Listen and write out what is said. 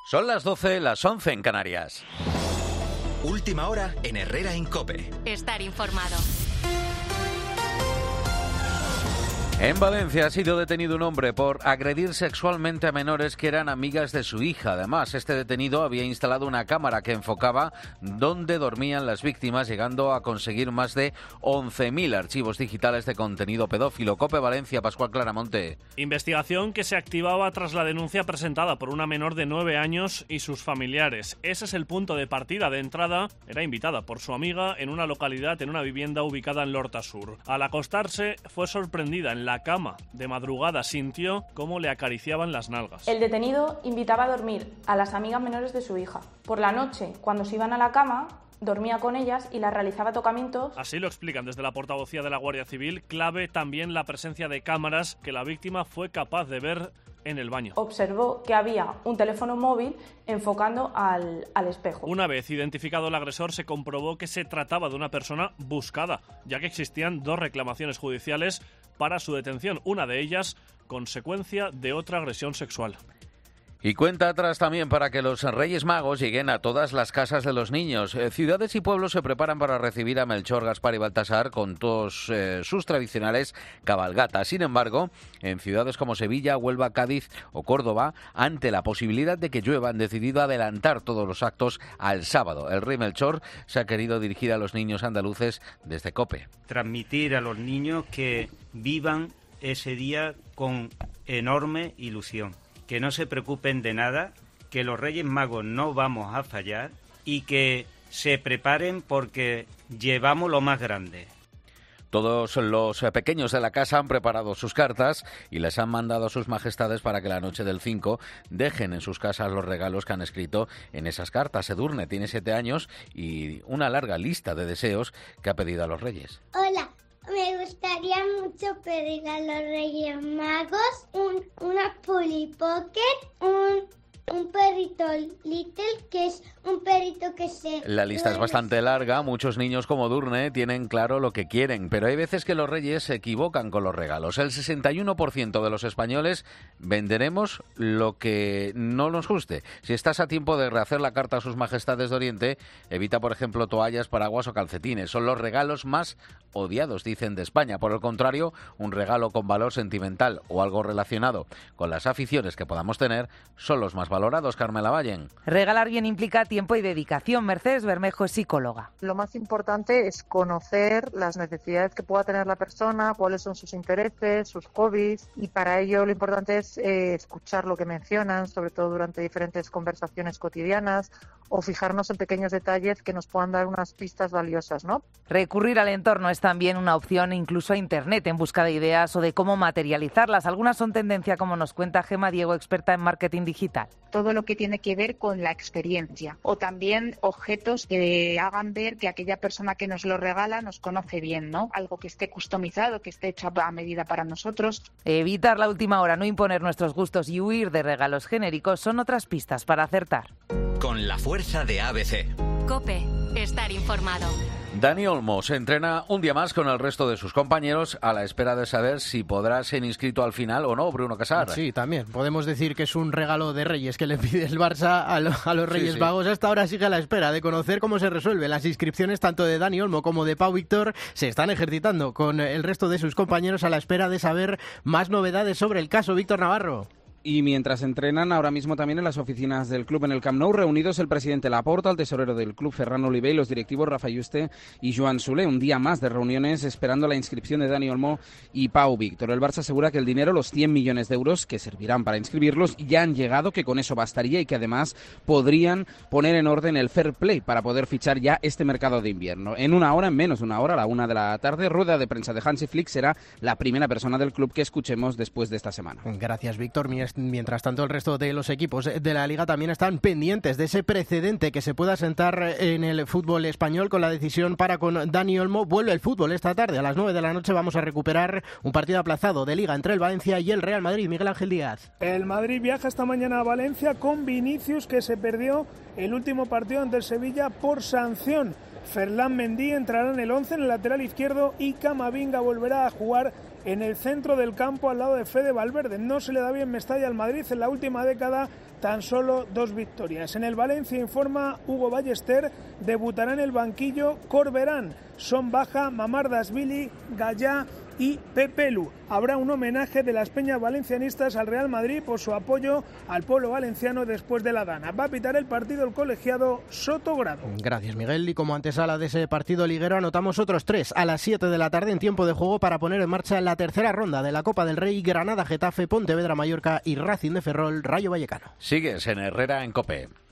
Son las 12, las 11 en Canarias. Última hora en Herrera en COPE. Estar informado. En Valencia ha sido detenido un hombre por agredir sexualmente a menores que eran amigas de su hija. Además, este detenido había instalado una cámara que enfocaba dónde dormían las víctimas, llegando a conseguir más de 11.000 archivos digitales de contenido pedófilo. COPE Valencia, Pascual Claramonte. Investigación que se activaba tras la denuncia presentada por una menor de 9 años y sus familiares. Ese es el punto de partida. De entrada, era invitada por su amiga en una localidad, en una vivienda ubicada en Lorta Sur. Al acostarse, fue sorprendida en la cama. De madrugada sintió cómo le acariciaban las nalgas. El detenido invitaba a dormir a las amigas menores de su hija. Por la noche, cuando se iban a la cama, dormía con ellas y las realizaba tocamientos. Así lo explican desde la portavocía de la Guardia Civil. Clave también la presencia de cámaras que la víctima fue capaz de ver en el baño. Observó que había un teléfono móvil enfocando al espejo. Una vez identificado el agresor, se comprobó que se trataba de una persona buscada, ya que existían 2 reclamaciones judiciales para su detención, una de ellas consecuencia de otra agresión sexual. Y cuenta atrás también para que los Reyes Magos lleguen a todas las casas de los niños. Ciudades y pueblos se preparan para recibir a Melchor, Gaspar y Baltasar con todos sus tradicionales cabalgatas. Sin embargo, en ciudades como Sevilla, Huelva, Cádiz o Córdoba, ante la posibilidad de que llueva, han decidido adelantar todos los actos al sábado. El Rey Melchor se ha querido dirigir a los niños andaluces desde COPE. Transmitir a los niños que vivan ese día con enorme ilusión. Que no se preocupen de nada, que los Reyes Magos no vamos a fallar y que se preparen porque llevamos lo más grande. Todos los pequeños de la casa han preparado sus cartas y les han mandado a sus majestades para que la noche del 5 dejen en sus casas los regalos que han escrito en esas cartas. Edurne tiene 7 años y una larga lista de deseos que ha pedido a los Reyes. Hola. Me gustaría mucho pedir a los Reyes Magos una Polly Pocket, un perrito Little, que es un perrito que se... La lista es bastante larga, muchos niños como Durne tienen claro lo que quieren, pero hay veces que los Reyes se equivocan con los regalos. El 61% de los españoles venderemos lo que no nos guste. Si estás a tiempo de rehacer la carta a sus majestades de Oriente, evita, por ejemplo, toallas, paraguas o calcetines. Son los regalos más odiados, dicen, de España. Por el contrario, un regalo con valor sentimental o algo relacionado con las aficiones que podamos tener son los más valorados. Carmela Vallen. Regalar bien implica tiempo y dedicación. Mercedes Bermejo es psicóloga. Lo más importante es conocer las necesidades que pueda tener la persona, cuáles son sus intereses, sus hobbies, y para ello lo importante es escuchar lo que mencionan, sobre todo durante diferentes conversaciones cotidianas, o fijarnos en pequeños detalles que nos puedan dar unas pistas valiosas, ¿no? Recurrir al entorno es también una opción, incluso a Internet, en busca de ideas o de cómo materializarlas. Algunas son tendencia, como nos cuenta Gema Diego, experta en marketing digital. Todo lo que tiene que ver con la experiencia, o también objetos que hagan ver que aquella persona que nos lo regala nos conoce bien, ¿no? Algo que esté customizado, que esté hecho a medida para nosotros. Evitar la última hora, no imponer nuestros gustos y huir de regalos genéricos son otras pistas para acertar. Con la fuerza de ABC. COPE. Estar informado. Dani Olmo se entrena un día más con el resto de sus compañeros a la espera de saber si podrá ser inscrito al final o no, Bruno Casar. Sí, también. Podemos decir que es un regalo de Reyes que le pide el Barça a los Reyes Magos. Hasta ahora sigue a la espera de conocer cómo se resuelven las inscripciones tanto de Dani Olmo como de Pau Víctor. Se están ejercitando con el resto de sus compañeros a la espera de saber más novedades sobre el caso. Víctor Navarro. Y mientras entrenan ahora mismo también en las oficinas del club en el Camp Nou, reunidos el presidente Laporta, el tesorero del club Ferran Oliver y los directivos Rafa Yuste y Joan Soler. Un día más de reuniones esperando la inscripción de Dani Olmo y Pau Víctor. El Barça asegura que el dinero, los 100 millones de euros que servirán para inscribirlos, ya han llegado, que con eso bastaría y que además podrían poner en orden el fair play para poder fichar ya este mercado de invierno. En menos de una hora, a la 1 de la tarde, rueda de prensa de Hansi Flick será la primera persona del club que escuchemos después de esta semana. Gracias, Víctor. Mientras tanto, el resto de los equipos de la Liga también están pendientes de ese precedente que se pueda sentar en el fútbol español con la decisión para con Dani Olmo. Vuelve el fútbol esta tarde a las 9 de la noche. Vamos a recuperar un partido aplazado de Liga entre el Valencia y el Real Madrid. Miguel Ángel Díaz. El Madrid viaja esta mañana a Valencia con Vinicius, que se perdió el último partido ante el Sevilla por sanción. Ferland Mendy entrará en el 11 en el lateral izquierdo y Camavinga volverá a jugar en el centro del campo al lado de Fede Valverde. No se le da bien Mestalla al Madrid en la última década, tan solo 2 victorias. En el Valencia, informa Hugo Ballester, debutará en el banquillo Corberán. Son baja Mamardashvili, Gallá y Pepe Lu. Habrá un homenaje de las peñas valencianistas al Real Madrid por su apoyo al pueblo valenciano después de la Dana. Va a pitar el partido el colegiado Sotogrado. Gracias, Miguel. Y como antesala de ese partido liguero, anotamos otros 3 a las 7 de la tarde en tiempo de juego para poner en marcha la tercera ronda de la Copa del Rey: Granada, Getafe, Pontevedra, Mallorca y Racing de Ferrol, Rayo Vallecano. Sigues en Herrera en COPE.